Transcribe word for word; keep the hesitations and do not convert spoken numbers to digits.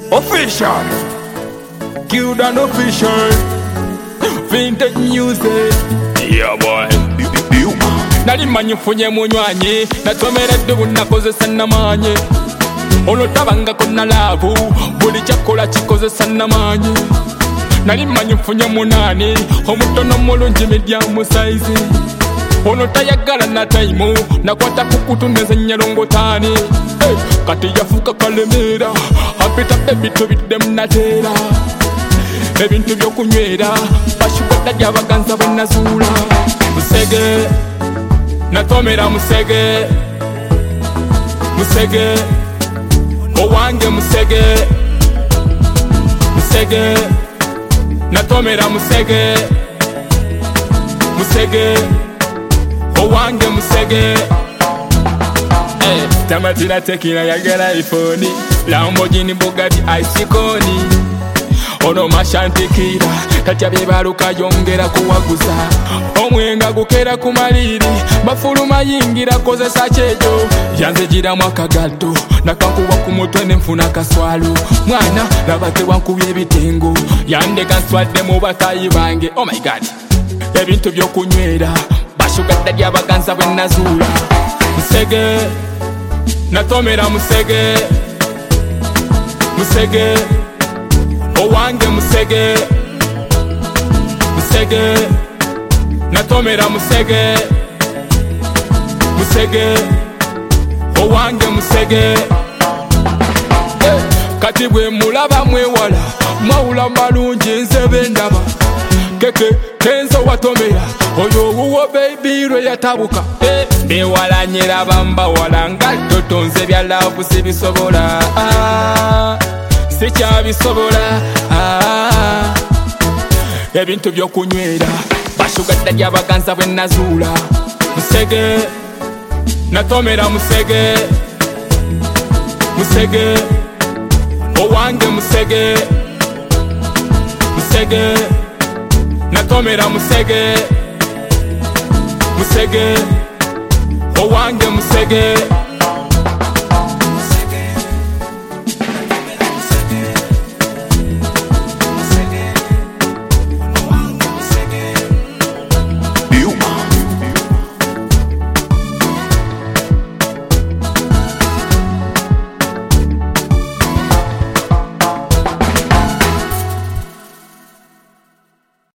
Official, cute and official. Vintage music. Yeah boy. Nali manyi funye munywanyi natomeredde bunakozesa namanyi ono tabangako na laavu buli kyakola kikozesa namanyi nali manyi funye munani omutono mulungi medium size ono tayagala na taimu nakwata kukutu nezenya longotani hey, kati yafuka kalemera apita ebintu biddemu nateera ebintu byokunywera bashukoda lyabaganza bwenazuula musege natomera musege musege owange musege musege natomera musege musege owange musege eh tamatira tekina yagala iPhone Lamborghini Bugatti Iconi ono mashantikira tatya byebaluka yongera kuwaguza omwenga gukera ku maliri bafuluma yingira kozesa kyejo yanze giramu akagaddo nakankuwa ku mutwe nenfuna kaswalo mwana labate wankubye ebitengo yandeka nswadde mu batayi bange oh my god ebintu byokunywera bashugadde lyabaganza bwenazuula musege natomera musege musege owange musege musege natomera musege musege owange musege hey, kati bwe mulaba mwewala mwawula malungi nzebe ndaba keke kenzo watomera oyo wuwo baby lwe yatabuka hey, bewalanyera bamba walanga totonze bya love sibisobola ah, sikyabisobola ah, ebintu byokunywera bashugadde lyabaganza bwenazuula musege natomera musege musege owange musege musege natomera musege musege owange musege